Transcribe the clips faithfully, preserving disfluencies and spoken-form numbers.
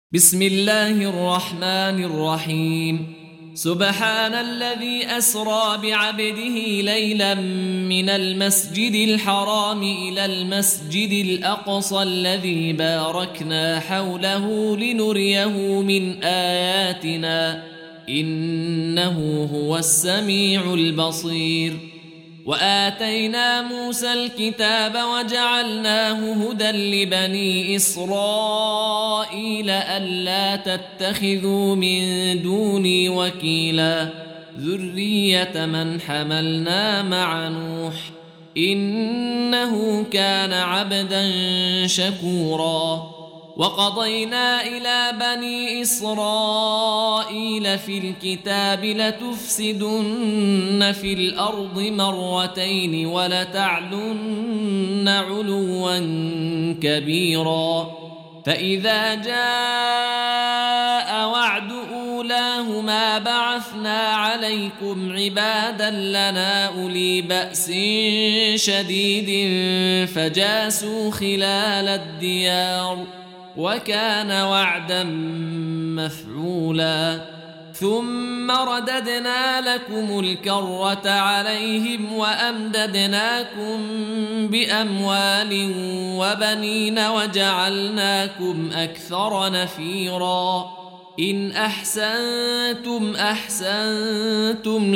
بسم الله الرحمن الرحيم. سبحان الذي أسرى بعبده ليلا من المسجد الحرام إلى المسجد الأقصى الذي باركنا حوله لنريه من آياتنا إنه هو السميع البصير. وآتينا موسى الكتاب وجعلناه هدى لبني إسرائيل ألا تتخذوا من دوني وكيلا ذرية من حملنا مع نوح إنه كان عبدا شكورا. وقضينا إلى بني إسرائيل في الكتاب لتفسدن في الأرض مرتين ولتعلن علوا كبيرا. فإذا جاء وعد أولاهما بعثنا عليكم عبادا لنا أولي بأس شديد فجاسوا خلال الديار وكان وعدا مفعولا. ثم رددنا لكم الكرة عليهم وأمددناكم بأموال وبنين وجعلناكم أكثر نفيرا. إن أحسنتم أحسنتم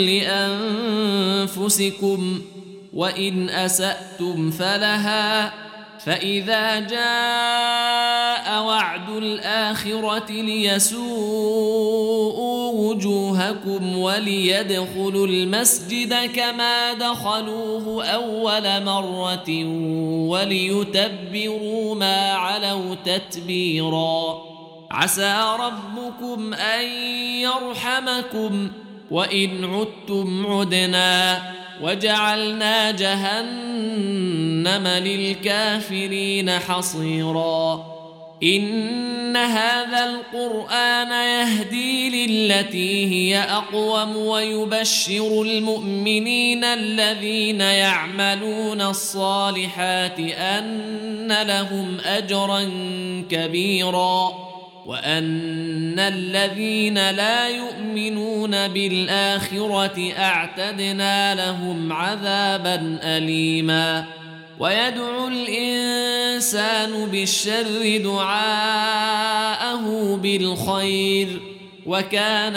لأنفسكم وإن أسأتم فلها. فإذا جاء وعد الآخرة ليسوءوا وجوهكم وليدخلوا المسجد كما دخلوه أول مرة وليتبروا ما علوا تتبيرا. عسى ربكم أن يرحمكم وإن عدتم عدنا وجعلنا جهنم للكافرين حصيرا. إن هذا القرآن يهدي للتي هي أقوم ويبشر المؤمنين الذين يعملون الصالحات أن لهم أجرا كبيرا وأن الذين لا يؤمنون بالآخرة أعتدنا لهم عذابا أليما. ويدعو الإنسان بالشر دعاءه بالخير وكان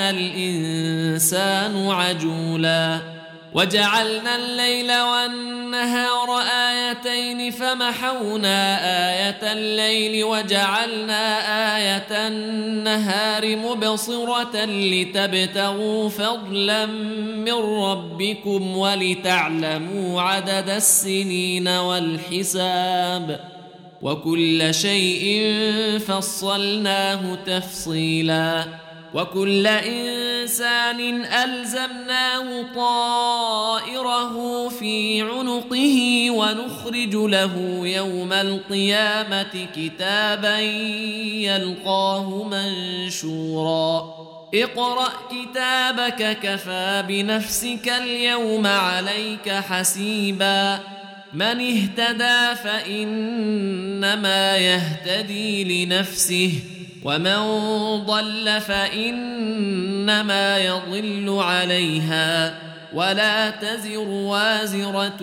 الإنسان عجولا. وجعلنا الليل والنهار آيتين فمحونا آية الليل وجعلنا آية النهار مبصرة لتبتغوا فضلا من ربكم ولتعلموا عدد السنين والحساب وكل شيء فصلناه تفصيلا. وكل إنسان ألزمناه طائره في عنقه ونخرج له يوم القيامة كتابا يلقاه منشورا. اقرأ كتابك كفى بنفسك اليوم عليك حسيبا. من اهتدى فإنما يهتدي لنفسه ومن ضل فإنما يضل عليها ولا تزر وازرة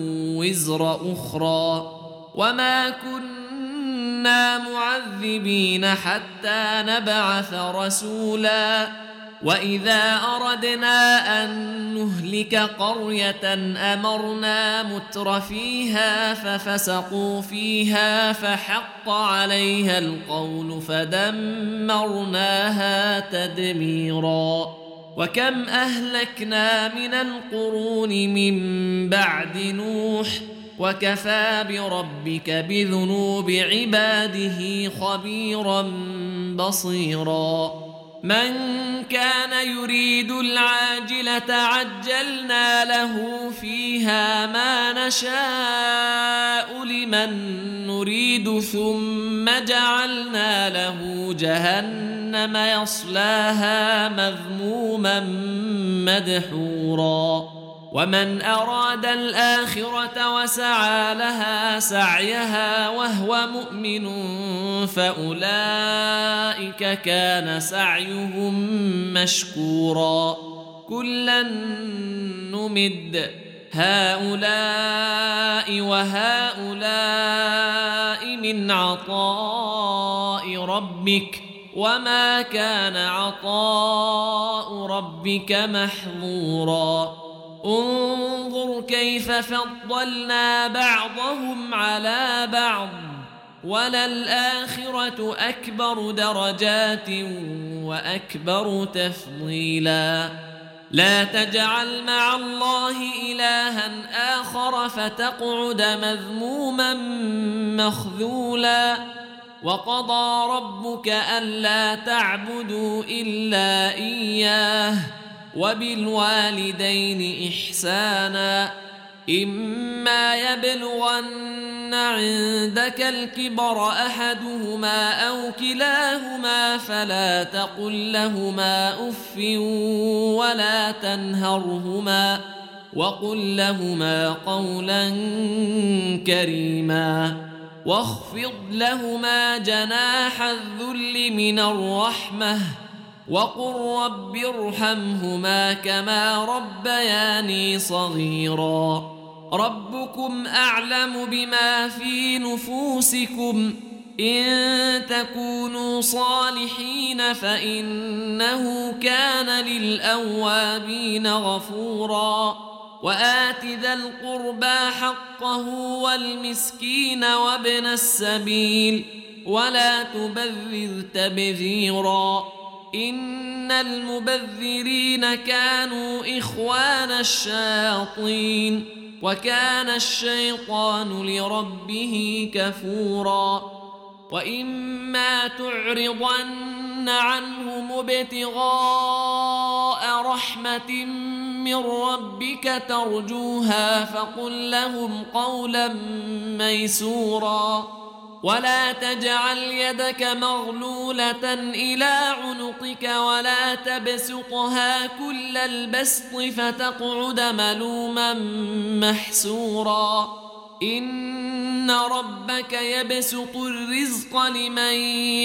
وزر أخرى. وما كنا معذبين حتى نبعث رسولا. وإذا أردنا أن نهلك قرية أمرنا متر فيها ففسقوا فيها فحق عليها القول فدمرناها تدميرا. وكم أهلكنا من القرون من بعد نوح وكفى بربك بذنوب عباده خبيرا بصيرا. من كان يريد العاجلة عجلنا له فيها ما نشاء لمن نريد ثم جعلنا له جهنم يصلاها مذموما مدحورا. ومن أراد الآخرة وسعى لها سعيها وهو مؤمن فأولئك أولئك كان سعيهم مشكورا كلا نمد هؤلاء وهؤلاء من عطاء ربك وما كان عطاء ربك محظورا انظر كيف فضلنا بعضهم على بعض وللآخرة أكبر درجات وأكبر تفضيلا لا تجعل مع الله إلها آخر فتقعد مذموما مخذولا وقضى ربك ألا تعبدوا إلا إياه وبالوالدين إحسانا إما يبلغن عندك الكبر أحدهما أو كلاهما فلا تقل لهما أف ولا تنهرهما وقل لهما قولا كريما واخفض لهما جناح الذل من الرحمة وقل رب ارحمهما كما ربياني صغيرا ربكم أعلم بما في نفوسكم إن تكونوا صالحين فإنه كان للأوابين غفورا وآت ذا القربى حقه والمسكين وابن السبيل ولا تبذر تبذيرا إن المبذرين كانوا إخوان الشياطين وكان الشيطان لربه كفورا وإما تعرضن عنهم ابتغاء رحمة من ربك ترجوها فقل لهم قولا ميسورا ولا تجعل يدك مغلولة إلى عنقك ولا تبسطها كل البسط فتقعد ملوما محسورا إن ربك يبسط الرزق لمن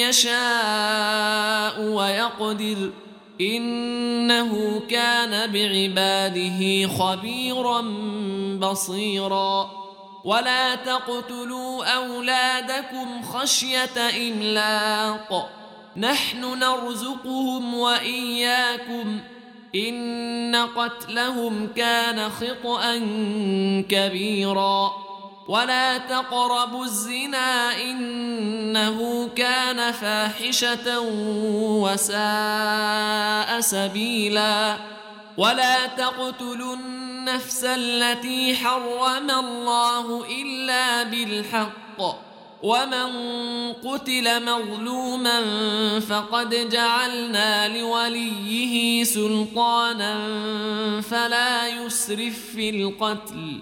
يشاء ويقدر إنه كان بعباده خبيرا بصيرا ولا تقتلوا أولادكم خشية إملاق نحن نرزقهم وإياكم إن قتلهم كان خطأ كبيرا ولا تقربوا الزنا إنه كان فاحشة وساء سبيلا ولا تقتلوا النفس التي حرم الله إلا بالحق ومن قتل مظلوما فقد جعلنا لوليه سلطانا فلا يسرف في القتل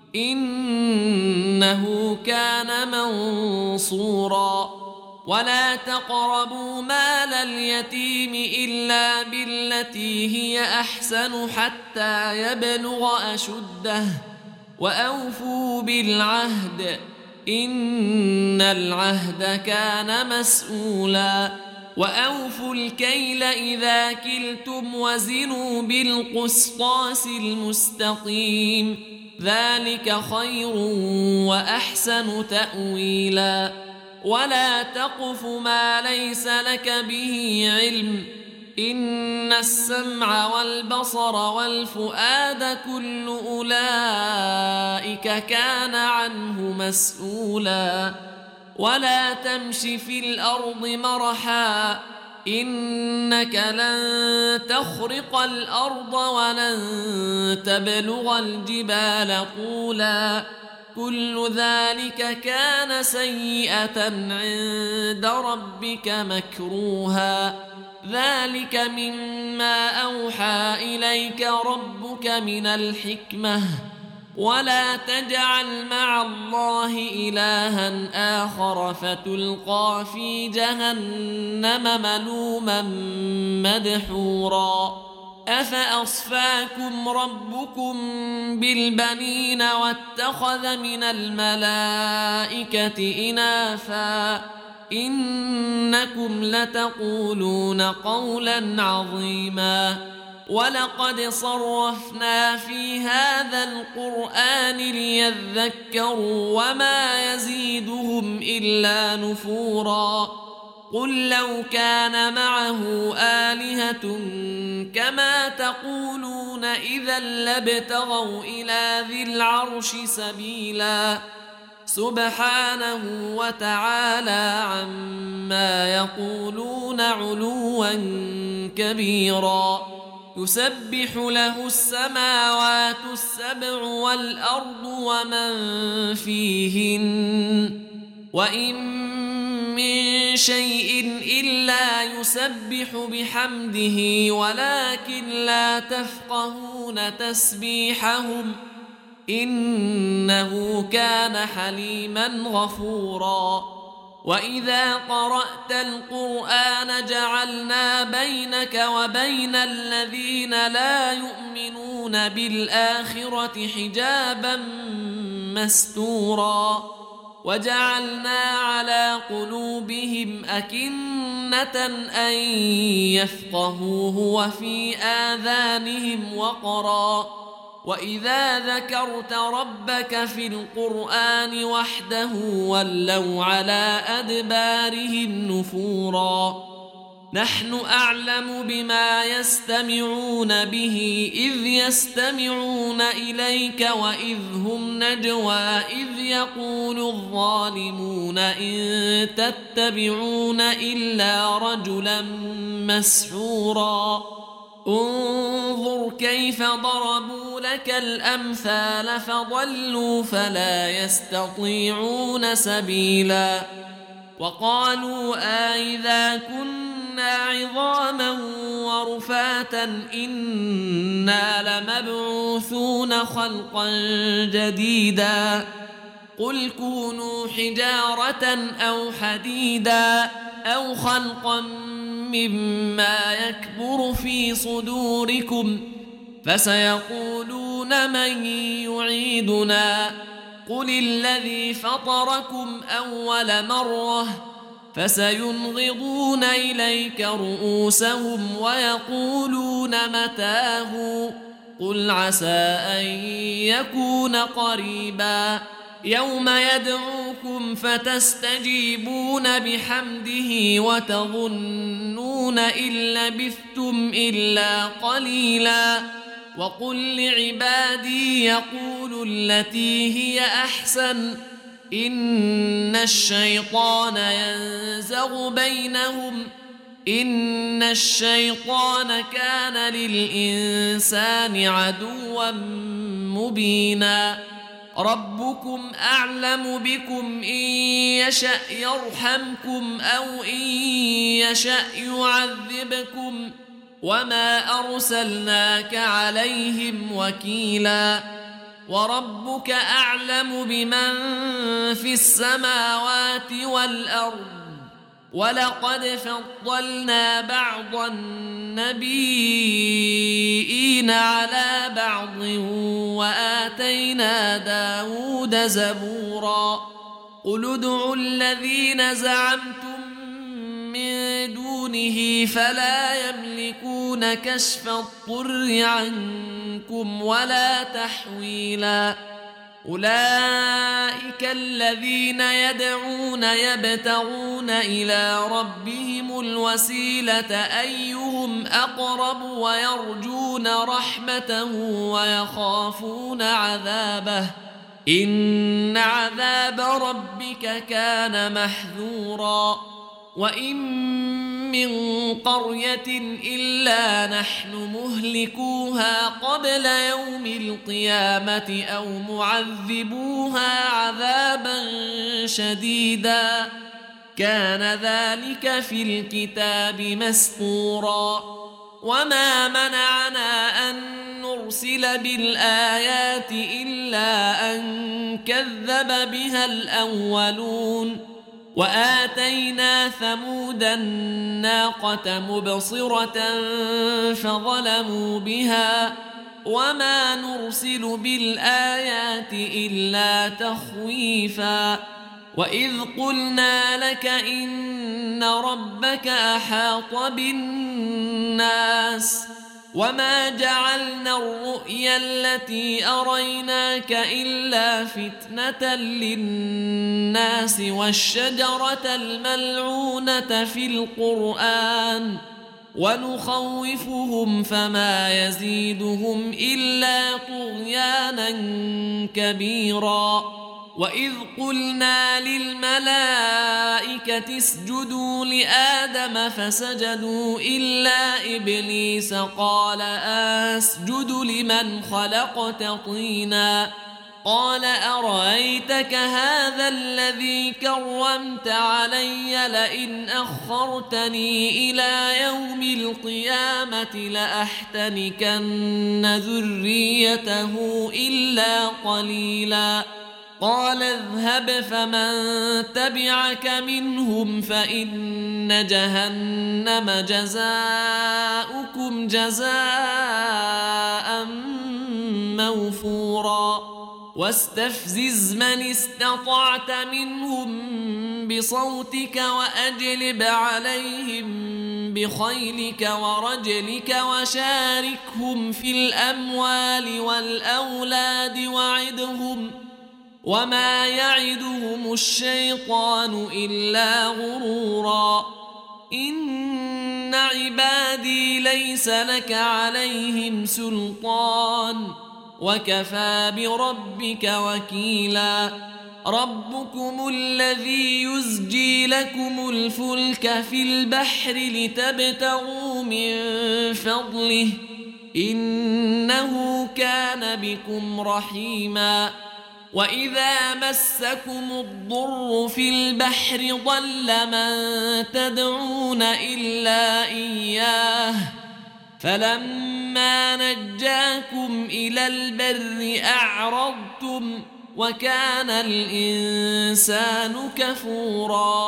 إنه كان منصورا ولا تقربوا مال اليتيم إلا بالتي هي أحسن حتى يبلغ أشده وأوفوا بالعهد إن العهد كان مسؤولا وأوفوا الكيل إذا كلتم وزنوا بالقسطاس المستقيم ذلك خير وأحسن تأويلا ولا تقف ما ليس لك به علم إن السمع والبصر والفؤاد كل أولئك كان عنه مسؤولا ولا تمش في الأرض مرحا إنك لن تخرق الأرض ولن تبلغ الجبال طولا كل ذلك كان سيئة عند ربك مكروها ذلك مما أوحى إليك ربك من الحكمة ولا تجعل مع الله إلها آخر فتلقى في جهنم ملوما مدحورا أفأصفاكم ربكم بالبنين واتخذ من الملائكة إناثا إنكم لتقولون قولا عظيما ولقد صرفنا في هذا القرآن ليذكروا وما يزيدهم إلا نفورا قل لو كان معه آلهة كما تقولون إذا لابتغوا إلى ذي العرش سبيلا سبحانه وتعالى عما يقولون علوا كبيرا يسبح له السماوات السبع والأرض ومن فيهن وإن من شيء إلا يسبح بحمده ولكن لا تفقهون تسبيحهم إنه كان حليما غفورا وإذا قرأت القرآن جعلنا بينك وبين الذين لا يؤمنون بالآخرة حجابا مستورا وجعلنا على قلوبهم أكنة أن يفقهوه وفي آذانهم وقرا وإذا ذكرت ربك في القرآن وحده ولوا على أدبارهم نفورا نحن أعلم بما يستمعون به إذ يستمعون إليك وإذ هم نجوى إذ يقول الظالمون إن تتبعون إلا رجلا مسحورا انظر كيف ضربوا لك الأمثال فضلوا فلا يستطيعون سبيلا وقالوا أإذا كنا عظاما ورفاتا إنا لمبعوثون خلقا جديدا قل كونوا حجارة أو حديدا أو خلقا مما يكبر في صدوركم فسيقولون من يعيدنا قل الذي فطركم أول مرة فسينغضون إليك رؤوسهم ويقولون متاه قل عسى أن يكون قريبا يوم يدعوكم فتستجيبون بحمده وتظنون إن لبثتم إلا قليلا وقل لعبادي يقولوا التي هي أحسن إن الشيطان ينزغ بينهم إن الشيطان كان للإنسان عدوا مبينا ربكم أعلم بكم إن يشأ يرحمكم أو إن يشأ يعذبكم وما أرسلناك عليهم وكيلا وربك أعلم بمن في السماوات والأرض ولقد فضلنا بعض النبيين على بعض وآتينا داود زبورا قل ادعوا الذين زعمتم من دونه فلا يملكون كشف الضر عنكم ولا تحويلا أولئك الذين يدعون يبتغون إلى ربهم الوسيلة أيهم أقرب ويرجون رحمته ويخافون عذابه إن عذاب ربك كان محذورا وإن من قرية إلا نحن مهلكوها قبل يوم القيامة أو معذبوها عذابا شديدا كان ذلك في الكتاب مسطورا وما منعنا أن نرسل بالآيات إلا أن كذب بها الأولون وآتينا ثمود الناقة مبصرة فظلموا بها وما نرسل بالآيات إلا تخويفا وإذ قلنا لك إن ربك أحاط بالناس وما جعلنا الرؤيا التي أريناك إلا فتنة للناس والشجرة الملعونة في القرآن ونخوفهم فما يزيدهم إلا طغيانا كبيرا. وإذ قلنا للملائكة اسجدوا لآدم فسجدوا إلا إبليس قال أسجد لمن خلقت طينا قال أرأيتك هذا الذي كرمت علي لئن أخرتني إلى يوم القيامة لأحتنكن ذريته إلا قليلا. قال اذهب فمن تبعك منهم فإن جهنم جزاؤكم جزاء موفورا. واستفزز من استطعت منهم بصوتك وأجلب عليهم بخيلك ورجلك وشاركهم في الأموال والأولاد وعدهم وما يعدهم الشيطان إلا غرورا. إن عبادي ليس لك عليهم سلطان وكفى بربك وكيلا. ربكم الذي يزجي لكم الفلك في البحر لتبتغوا من فضله إنه كان بكم رحيما. وإذا مسكم الضر في البحر ضل من تدعون إلا إياه فلما نجاكم إلى البر أعرضتم وكان الإنسان كفورا.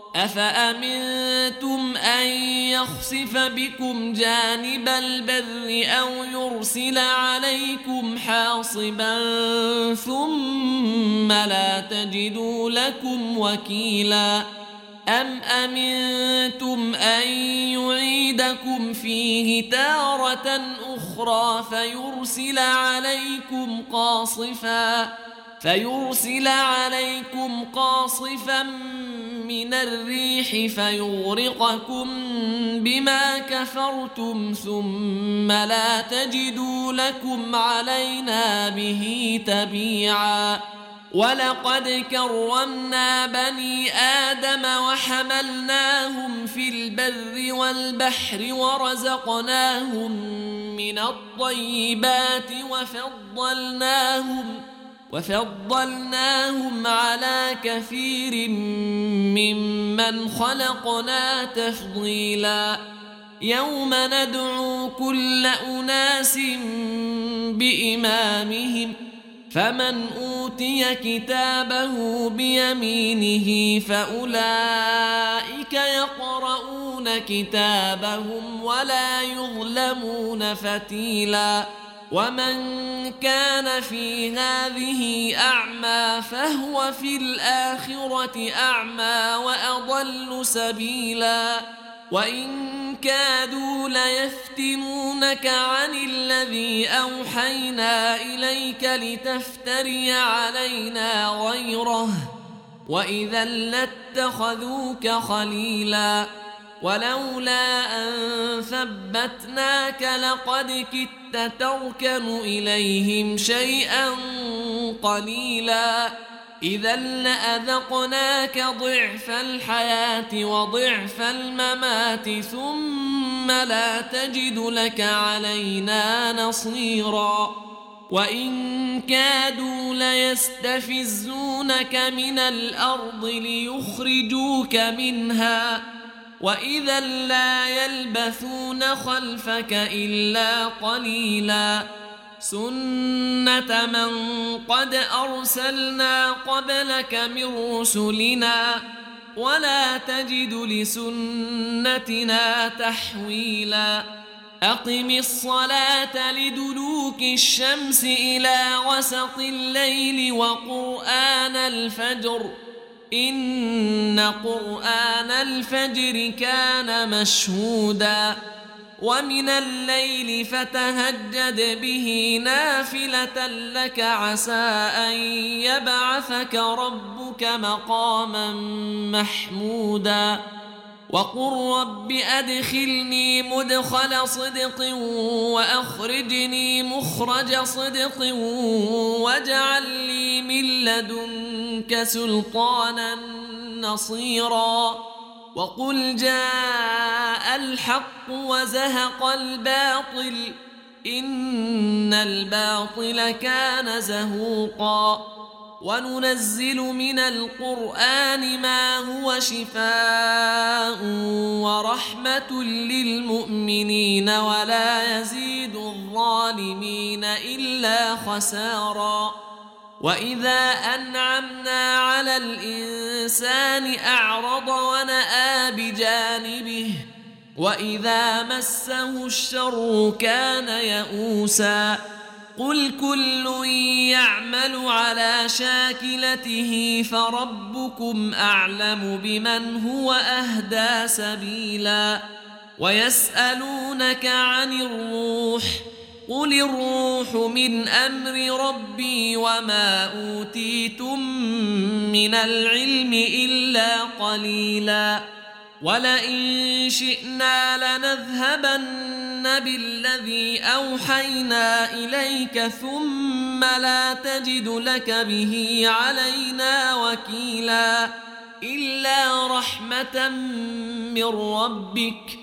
أفأمنتم أن يخسف بكم جانب البر أو يرسل عليكم حاصبا ثم لا تجدوا لكم وكيلا. أم أمنتم أن يعيدكم فيه تارة أخرى فيرسل عليكم قاصفا فيرسل عليكم قاصفا من الريح فيغرقكم بما كفرتم ثم لا تجدوا لكم علينا به تبيعا. ولقد كرمنا بني آدم وحملناهم في البر والبحر ورزقناهم من الطيبات وفضلناهم وفضلناهم على كثير ممن خلقنا تفضيلا. يوم ندعو كل أناس بإمامهم فمن أوتي كتابه بيمينه فأولئك يقرؤون كتابهم ولا يظلمون فتيلا. ومن كان في هذه أعمى فهو في الآخرة أعمى وأضل سبيلا. وإن كادوا ليفتنونك عن الذي أوحينا إليك لتفتري علينا غيره وإذا لاتخذوك خليلا. ولولا أن ثبتناك لقد كدت تركن إليهم شيئا قليلا. إذا لأذقناك ضعف الحياة وضعف الممات ثم لا تجد لك علينا نصيرا. وإن كادوا ليستفزونك من الأرض ليخرجوك منها وإذا لا يلبثون خلفك إلا قليلا. سنة من قد أرسلنا قبلك من رسلنا ولا تجد لسنتنا تحويلا. أقم الصلاة لدلوك الشمس إلى غسق الليل وقرآن الفجر إن قرآن الفجر كان مشهودا ومن الليل فتهجد به نافلة لك عسى أن يبعثك ربك مقاما محمودا وقل رب أدخلني مدخل صدق وأخرجني مخرج صدق واجعل لي من لدنك سلطانا نصيرا وقل جاء الحق وزهق الباطل إن الباطل كان زهوقا وننزل من القرآن ما هو شفاء ورحمة للمؤمنين ولا يزيد الظالمين إلا خسارا وإذا أنعمنا على الإنسان أعرض ونأى بجانبه وإذا مسه الشر كان يئوسا قل كل يعمل على شاكلته فربكم أعلم بمن هو أهدى سبيلا ويسألونك عن الروح قل الروح من أمر ربي وما أوتيتم من العلم إلا قليلا ولئن شئنا لنذهبن بالذي أوحينا إليك ثم لا تجد لك به علينا وكيلا إلا رحمة من ربك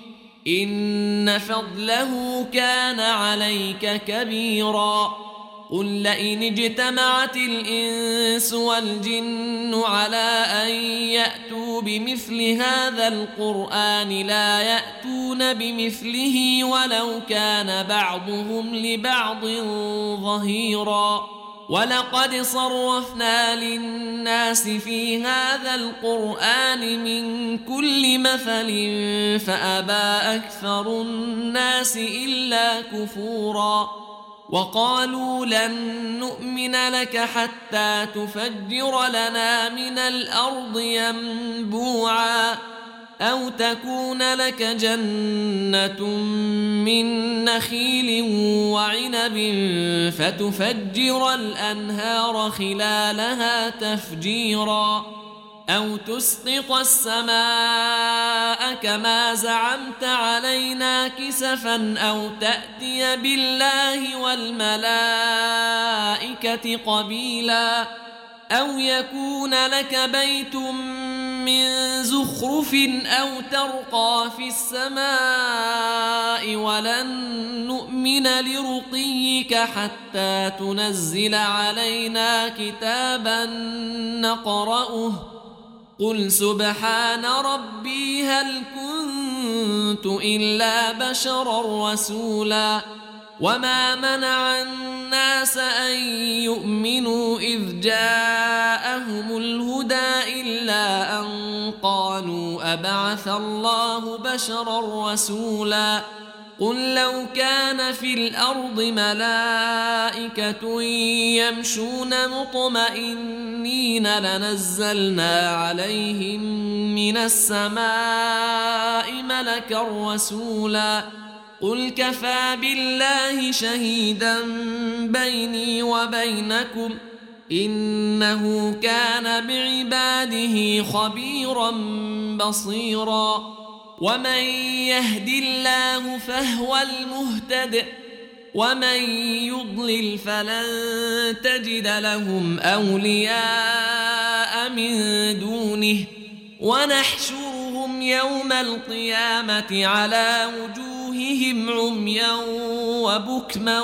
إن فضله كان عليك كبيرا قل لئن اجتمعت الإنس والجن على أن يأتوا بمثل هذا القرآن لا يأتون بمثله ولو كان بعضهم لبعض ظهيرا ولقد صرفنا للناس في هذا القرآن من كل مثل فأبى أكثر الناس إلا كفورا وقالوا لن نؤمن لك حتى تفجر لنا من الأرض ينبوعا أو تكون لك جنة من نخيل وعنب فتفجر الأنهار خلالها تفجيرا أو تسقط السماء كما زعمت علينا كسفا أو تأتي بالله والملائكة قبيلا أو يكون لك بيت من زخرف أو ترقى في السماء ولن نؤمن لرقيك حتى تنزل علينا كتابا نقرأه قل سبحان ربي هل كنت إلا بشرا رسولا وما منع الناس أن يؤمنوا إذ جاءهم الهدى إلا أن قالوا أبعث الله بشرا رسولا قل لو كان في الأرض ملائكة يمشون مطمئنين لنزلنا عليهم من السماء ملكا رسولا قل كفى بالله شهيدا بيني وبينكم إنه كان بعباده خبيرا بصيرا ومن يهد الله فهو المهتد ومن يضلل فلن تجد لهم أولياء من دونه ونحشرهم يوم القيامة على وجوههم عميا وبكما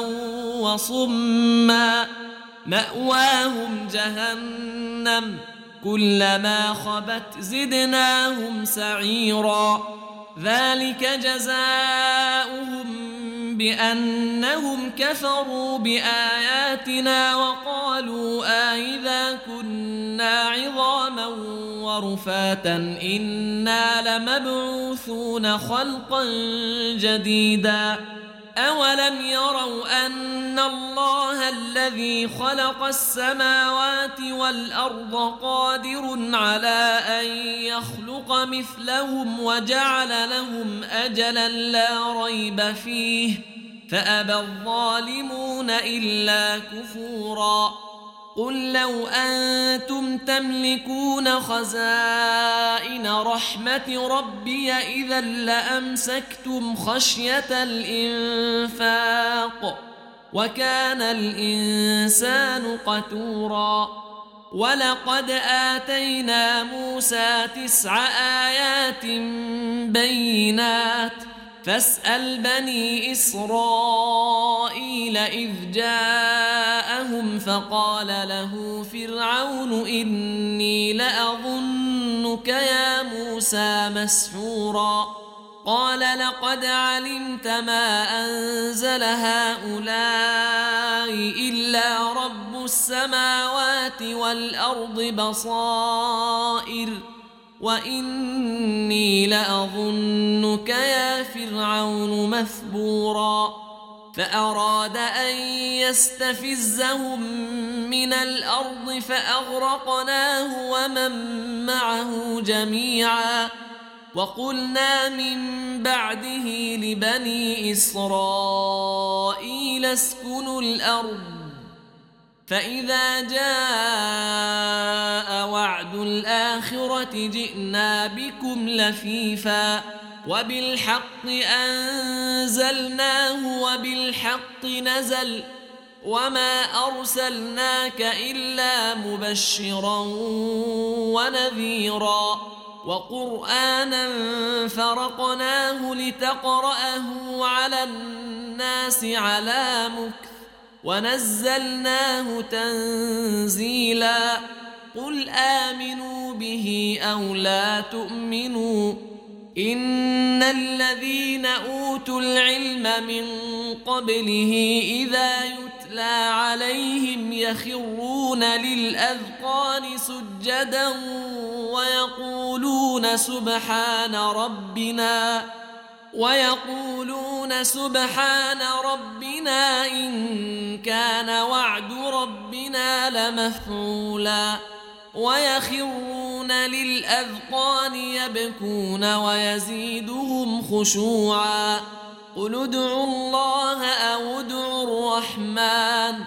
وصما مأواهم جهنم كلما خبت زدناهم سعيرا ذلك جزاؤهم بأنهم كفروا بآياتنا وقالوا أإذا كنا عظاما ورفاتا إنا لمبعوثون خلقا جديدا أولم يروا أن الله الذي خلق السماوات والأرض قادر على أن يخلق مثلهم وجعل لهم أجلا لا ريب فيه فأبى الظالمون إلا كفورا قل لو أنتم تملكون خزائن رحمة ربي إذا لأمسكتم خشية الإنفاق وكان الإنسان قتورا ولقد آتينا موسى تسع آيات بينات فاسأل بني إسرائيل إذ جاءهم فقال له فرعون إني لأظنك يا موسى مسحورا قال لقد علمت ما أنزل هؤلاء إلا رب السماوات والأرض بصائر وإني لأظنك يا فرعون مثبورا فأراد أن يستفزهم من الأرض فأغرقناه ومن معه جميعا وقلنا من بعده لبني إسرائيل اسكنوا الأرض فإذا جاء وعد الآخرة جئنا بكم لفيفا وبالحق أنزلناه وبالحق نزل وما أرسلناك إلا مبشرا ونذيرا وقرآنا فرقناه لتقرأه على الناس على مكث ونزلناه تنزيلا قل آمنوا به أو لا تؤمنوا إن الذين أوتوا العلم من قبله إذا يتلى عليهم يخرون للأذقان سجدا ويقولون سبحان ربنا ويقولون سبحان ربنا إن كان وعد ربنا لمفعولا ويخرون للأذقان يبكون ويزيدهم خشوعا قل ادعوا الله أو ادعوا الرحمن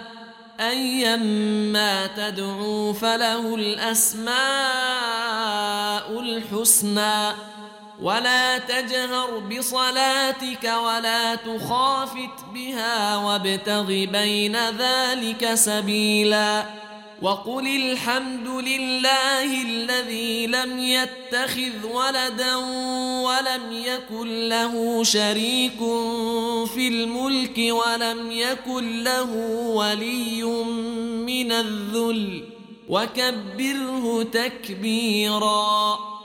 أيما تدعوا فله الأسماء الحسنى ولا تجهر بصلاتك ولا تخافت بها وابتغ بين ذلك سبيلا وقل الحمد لله الذي لم يتخذ ولدا ولم يكن له شريك في الملك ولم يكن له ولي من الذل وكبره تكبيرا.